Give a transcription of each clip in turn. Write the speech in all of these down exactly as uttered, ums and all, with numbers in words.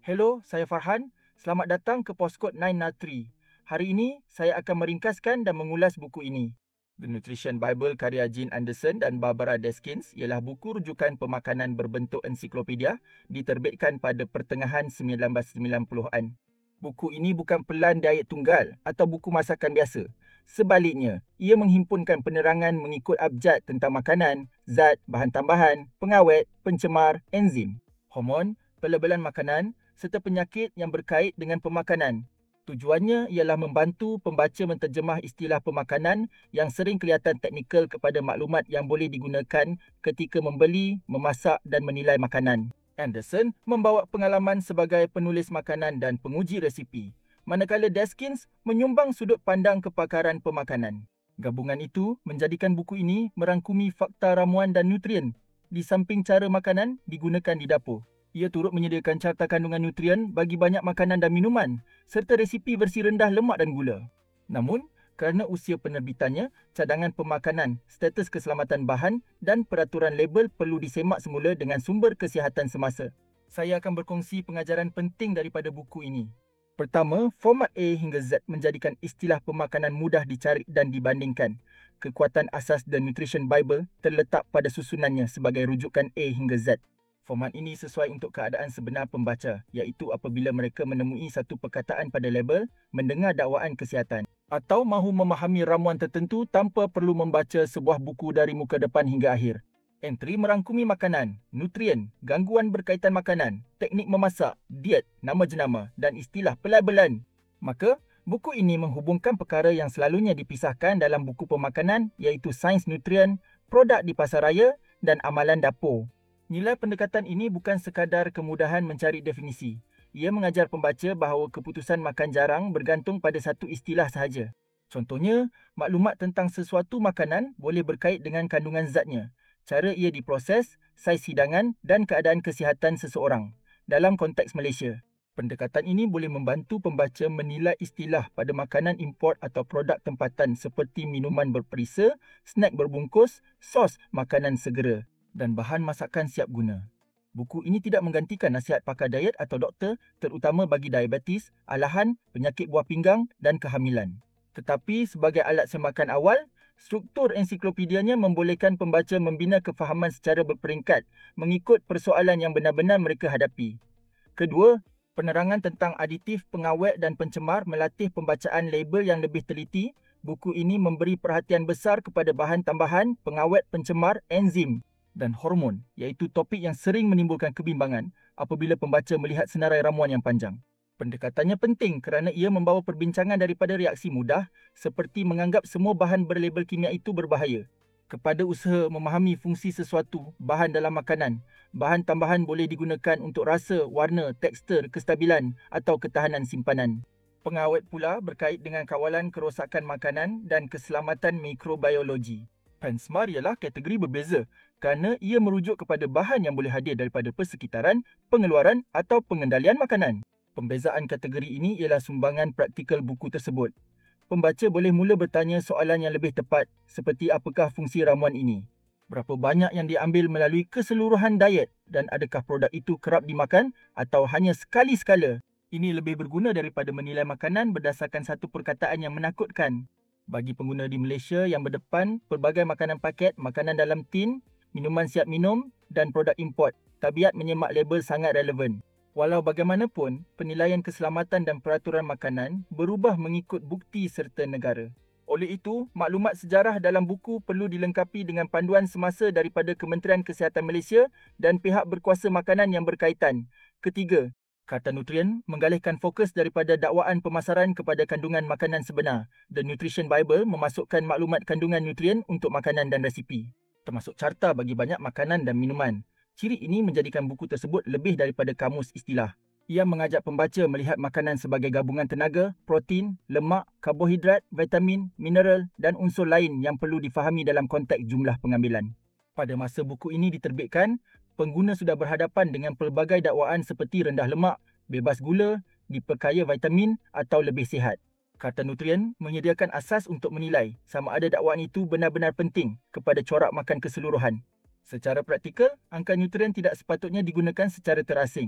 Hello, saya Farhan. Selamat datang ke Postcode sembilan nol tiga. Hari ini, saya akan meringkaskan dan mengulas buku ini. The Nutrition Bible karya Gene Anderson dan Barbara Deskins ialah buku rujukan pemakanan berbentuk ensiklopedia diterbitkan pada pertengahan seribu sembilan ratus sembilan puluhan. Buku ini bukan pelan diet tunggal atau buku masakan biasa. Sebaliknya, ia menghimpunkan penerangan mengikut abjad tentang makanan, zat, bahan tambahan, pengawet, pencemar, enzim, hormon, pelabelan makanan serta penyakit yang berkait dengan pemakanan. Tujuannya ialah membantu pembaca menterjemah istilah pemakanan yang sering kelihatan teknikal kepada maklumat yang boleh digunakan ketika membeli, memasak dan menilai makanan. Anderson membawa pengalaman sebagai penulis makanan dan penguji resipi, manakala Deskins menyumbang sudut pandang kepakaran pemakanan. Gabungan itu menjadikan buku ini merangkumi fakta ramuan dan nutrien di samping cara makanan digunakan di dapur. Ia turut menyediakan carta kandungan nutrien bagi banyak makanan dan minuman serta resipi versi rendah lemak dan gula. Namun, kerana usia penerbitannya, cadangan pemakanan, status keselamatan bahan dan peraturan label perlu disemak semula dengan sumber kesihatan semasa. Saya akan berkongsi pengajaran penting daripada buku ini. Pertama, format A hingga Z menjadikan istilah pemakanan mudah dicari dan dibandingkan. Kekuatan asas The Nutrition Bible terletak pada susunannya sebagai rujukan A hingga Z. Format ini sesuai untuk keadaan sebenar pembaca, iaitu apabila mereka menemui satu perkataan pada label, mendengar dakwaan kesihatan, atau mahu memahami ramuan tertentu tanpa perlu membaca sebuah buku dari muka depan hingga akhir. Entry merangkumi makanan, nutrien, gangguan berkaitan makanan, teknik memasak, diet, nama jenama dan istilah pelabelan. Maka, buku ini menghubungkan perkara yang selalunya dipisahkan dalam buku pemakanan iaitu sains nutrien, produk di pasaraya dan amalan dapur. Nilai pendekatan ini bukan sekadar kemudahan mencari definisi. Ia mengajar pembaca bahawa keputusan makan jarang bergantung pada satu istilah sahaja. Contohnya, maklumat tentang sesuatu makanan boleh berkait dengan kandungan zatnya, cara ia diproses, saiz hidangan dan keadaan kesihatan seseorang. Dalam konteks Malaysia, pendekatan ini boleh membantu pembaca menilai istilah pada makanan import atau produk tempatan seperti minuman berperisa, snack berbungkus, sos makanan segera dan bahan masakan siap guna. Buku ini tidak menggantikan nasihat pakar diet atau doktor, terutama bagi diabetes, alahan, penyakit buah pinggang dan kehamilan. Tetapi sebagai alat semakan awal, struktur ensiklopedianya membolehkan pembaca membina kefahaman secara berperingkat mengikut persoalan yang benar-benar mereka hadapi. Kedua, penerangan tentang aditif, pengawet dan pencemar melatih pembacaan label yang lebih teliti. Buku ini memberi perhatian besar kepada bahan tambahan, pengawet, pencemar, enzim dan hormon, iaitu topik yang sering menimbulkan kebimbangan apabila pembaca melihat senarai ramuan yang panjang. Pendekatannya penting kerana ia membawa perbincangan daripada reaksi mudah seperti menganggap semua bahan berlabel kimia itu berbahaya, kepada usaha memahami fungsi sesuatu bahan dalam makanan. Bahan tambahan boleh digunakan untuk rasa, warna, tekstur, kestabilan atau ketahanan simpanan. Pengawet pula berkait dengan kawalan kerosakan makanan dan keselamatan mikrobiologi. Pencemar ialah kategori berbeza kerana ia merujuk kepada bahan yang boleh hadir daripada persekitaran, pengeluaran atau pengendalian makanan. Pembezaan kategori ini ialah sumbangan praktikal buku tersebut. Pembaca boleh mula bertanya soalan yang lebih tepat seperti apakah fungsi ramuan ini, berapa banyak yang diambil melalui keseluruhan diet dan adakah produk itu kerap dimakan atau hanya sekali-sekala. Ini lebih berguna daripada menilai makanan berdasarkan satu perkataan yang menakutkan. Bagi pengguna di Malaysia yang berdepan pelbagai makanan paket, makanan dalam tin, minuman siap minum dan produk import, tabiat menyemak label sangat relevan. Walau bagaimanapun, penilaian keselamatan dan peraturan makanan berubah mengikut bukti serta negara. Oleh itu, maklumat sejarah dalam buku perlu dilengkapi dengan panduan semasa daripada Kementerian Kesihatan Malaysia dan pihak berkuasa makanan yang berkaitan. Ketiga, Karta Nutrien mengalihkan fokus daripada dakwaan pemasaran kepada kandungan makanan sebenar. The Nutrition Bible memasukkan maklumat kandungan nutrien untuk makanan dan resipi, termasuk carta bagi banyak makanan dan minuman. Ciri ini menjadikan buku tersebut lebih daripada kamus istilah. Ia mengajak pembaca melihat makanan sebagai gabungan tenaga, protein, lemak, karbohidrat, vitamin, mineral dan unsur lain yang perlu difahami dalam konteks jumlah pengambilan. Pada masa buku ini diterbitkan, pengguna sudah berhadapan dengan pelbagai dakwaan seperti rendah lemak, bebas gula, diperkaya vitamin atau lebih sihat. Karta Nutrien menyediakan asas untuk menilai sama ada dakwaan itu benar-benar penting kepada corak makan keseluruhan. Secara praktikal, angka nutrien tidak sepatutnya digunakan secara terasing.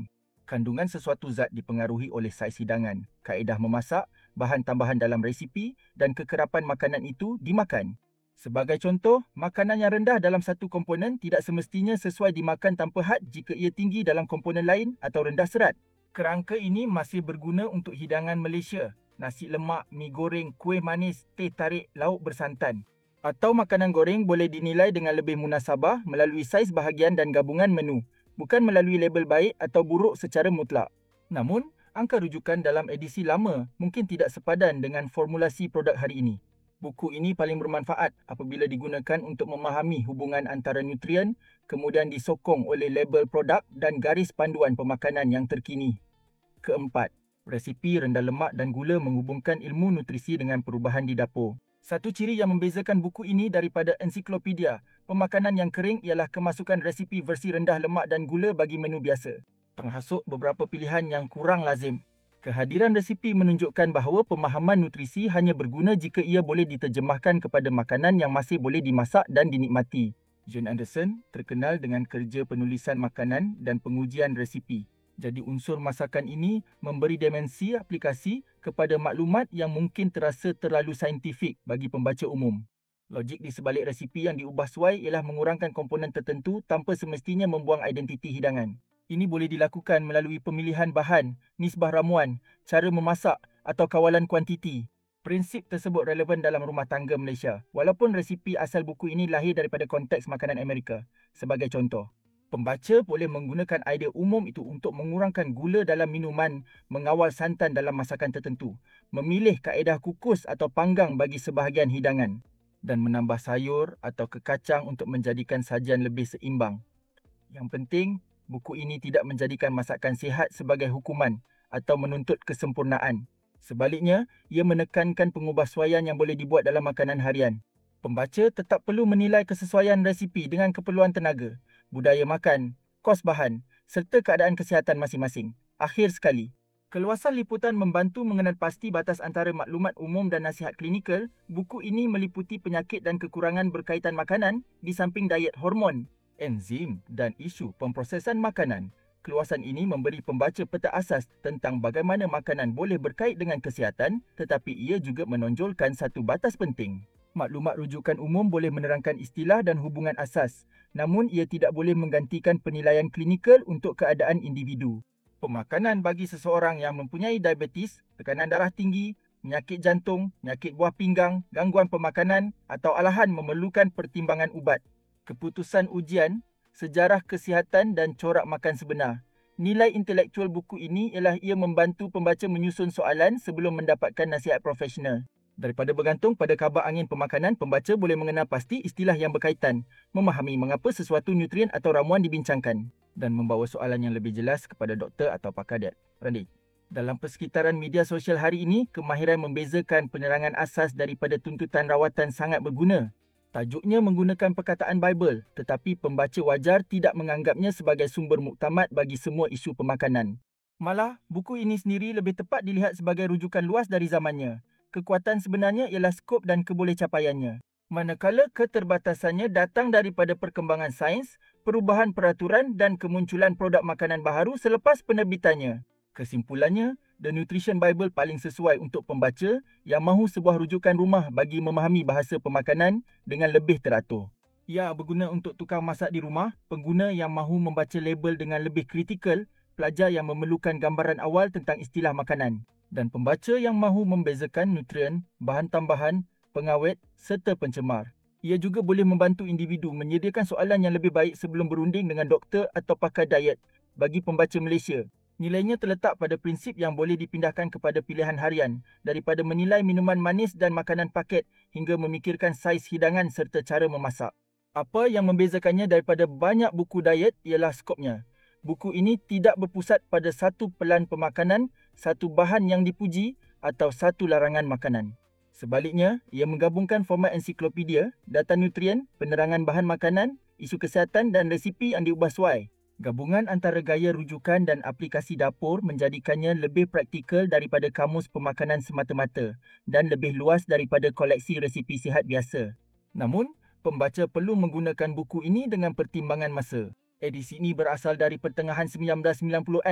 Kandungan sesuatu zat dipengaruhi oleh saiz hidangan, kaedah memasak, bahan tambahan dalam resipi dan kekerapan makanan itu dimakan. Sebagai contoh, makanan yang rendah dalam satu komponen tidak semestinya sesuai dimakan tanpa had jika ia tinggi dalam komponen lain atau rendah serat. Kerangka ini masih berguna untuk hidangan Malaysia, nasi lemak, mi goreng, kuih manis, teh tarik, lauk bersantan. Atau makanan goreng boleh dinilai dengan lebih munasabah melalui saiz bahagian dan gabungan menu, bukan melalui label baik atau buruk secara mutlak. Namun, angka rujukan dalam edisi lama mungkin tidak sepadan dengan formulasi produk hari ini. Buku ini paling bermanfaat apabila digunakan untuk memahami hubungan antara nutrien, kemudian disokong oleh label produk dan garis panduan pemakanan yang terkini. Keempat, resipi rendah lemak dan gula menghubungkan ilmu nutrisi dengan perubahan di dapur. Satu ciri yang membezakan buku ini daripada ensiklopedia pemakanan yang kering ialah kemasukan resipi versi rendah lemak dan gula bagi menu biasa, termasuk beberapa pilihan yang kurang lazim. Kehadiran resipi menunjukkan bahawa pemahaman nutrisi hanya berguna jika ia boleh diterjemahkan kepada makanan yang masih boleh dimasak dan dinikmati. John Anderson terkenal dengan kerja penulisan makanan dan pengujian resipi. Jadi unsur masakan ini memberi dimensi aplikasi kepada maklumat yang mungkin terasa terlalu saintifik bagi pembaca umum. Logik di sebalik resipi yang diubah suai ialah mengurangkan komponen tertentu tanpa semestinya membuang identiti hidangan. Ini boleh dilakukan melalui pemilihan bahan, nisbah ramuan, cara memasak atau kawalan kuantiti. Prinsip tersebut relevan dalam rumah tangga Malaysia, walaupun resipi asal buku ini lahir daripada konteks makanan Amerika. Sebagai contoh, pembaca boleh menggunakan idea umum itu untuk mengurangkan gula dalam minuman, mengawal santan dalam masakan tertentu, memilih kaedah kukus atau panggang bagi sebahagian hidangan, dan menambah sayur atau kekacang untuk menjadikan sajian lebih seimbang. Yang penting, buku ini tidak menjadikan masakan sihat sebagai hukuman atau menuntut kesempurnaan. Sebaliknya, ia menekankan pengubahsuaian yang boleh dibuat dalam makanan harian. Pembaca tetap perlu menilai kesesuaian resipi dengan keperluan tenaga, budaya makan, kos bahan serta keadaan kesihatan masing-masing. Akhir sekali, keluasan liputan membantu mengenal pasti batas antara maklumat umum dan nasihat klinikal. Buku ini meliputi penyakit dan kekurangan berkaitan makanan di samping diet hormon, enzim dan isu pemprosesan makanan. Keluasan ini memberi pembaca peta asas tentang bagaimana makanan boleh berkait dengan kesihatan, tetapi ia juga menonjolkan satu batas penting. Maklumat rujukan umum boleh menerangkan istilah dan hubungan asas, namun ia tidak boleh menggantikan penilaian klinikal untuk keadaan individu. Pemakanan bagi seseorang yang mempunyai diabetes, tekanan darah tinggi, penyakit jantung, penyakit buah pinggang, gangguan pemakanan atau alahan memerlukan pertimbangan ubat. Keputusan ujian, sejarah kesihatan dan corak makan sebenar. Nilai intelektual buku ini ialah ia membantu pembaca menyusun soalan sebelum mendapatkan nasihat profesional. Daripada bergantung pada khabar angin pemakanan, pembaca boleh mengenal pasti istilah yang berkaitan, memahami mengapa sesuatu nutrien atau ramuan dibincangkan, dan membawa soalan yang lebih jelas kepada doktor atau pakar diet. Randy, dalam persekitaran media sosial hari ini, kemahiran membezakan penerangan asas daripada tuntutan rawatan sangat berguna. Tajuknya menggunakan perkataan Bible, tetapi pembaca wajar tidak menganggapnya sebagai sumber muktamad bagi semua isu pemakanan. Malah, buku ini sendiri lebih tepat dilihat sebagai rujukan luas dari zamannya. Kekuatan sebenarnya ialah skop dan kebolehcapaiannya, manakala keterbatasannya datang daripada perkembangan sains, perubahan peraturan dan kemunculan produk makanan baharu selepas penerbitannya. Kesimpulannya, The Nutrition Bible paling sesuai untuk pembaca yang mahu sebuah rujukan rumah bagi memahami bahasa pemakanan dengan lebih teratur. Ia berguna untuk tukang masak di rumah, pengguna yang mahu membaca label dengan lebih kritikal, pelajar yang memerlukan gambaran awal tentang istilah makanan, dan pembaca yang mahu membezakan nutrien, bahan tambahan, pengawet serta pencemar. Ia juga boleh membantu individu menyediakan soalan yang lebih baik sebelum berunding dengan doktor atau pakar diet. Bagi pembaca Malaysia, nilainya terletak pada prinsip yang boleh dipindahkan kepada pilihan harian daripada menilai minuman manis dan makanan paket hingga memikirkan saiz hidangan serta cara memasak. Apa yang membezakannya daripada banyak buku diet ialah skopnya. Buku ini tidak berpusat pada satu pelan pemakanan, satu bahan yang dipuji atau satu larangan makanan. Sebaliknya, ia menggabungkan format ensiklopedia, data nutrien, penerangan bahan makanan, isu kesihatan dan resipi yang diubah suai. Gabungan antara gaya rujukan dan aplikasi dapur menjadikannya lebih praktikal daripada kamus pemakanan semata-mata dan lebih luas daripada koleksi resipi sihat biasa. Namun, pembaca perlu menggunakan buku ini dengan pertimbangan masa. Edisi ini berasal dari pertengahan sembilan belas sembilan puluhan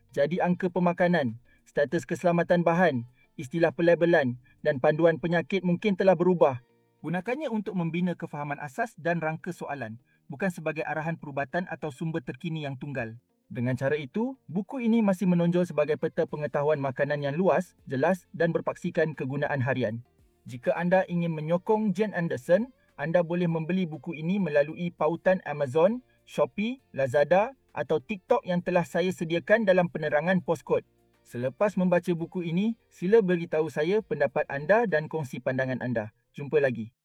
jadi angka pemakanan, status keselamatan bahan, istilah pelabelan dan panduan penyakit mungkin telah berubah. Gunakannya untuk membina kefahaman asas dan rangka soalan, bukan sebagai arahan perubatan atau sumber terkini yang tunggal. Dengan cara itu, buku ini masih menonjol sebagai peta pengetahuan makanan yang luas, jelas dan berpaksikan kegunaan harian. Jika anda ingin menyokong Jane Anderson, anda boleh membeli buku ini melalui pautan Amazon, Shopee, Lazada atau TikTok yang telah saya sediakan dalam penerangan poskod. Selepas membaca buku ini, sila beritahu saya pendapat anda dan kongsi pandangan anda. Jumpa lagi.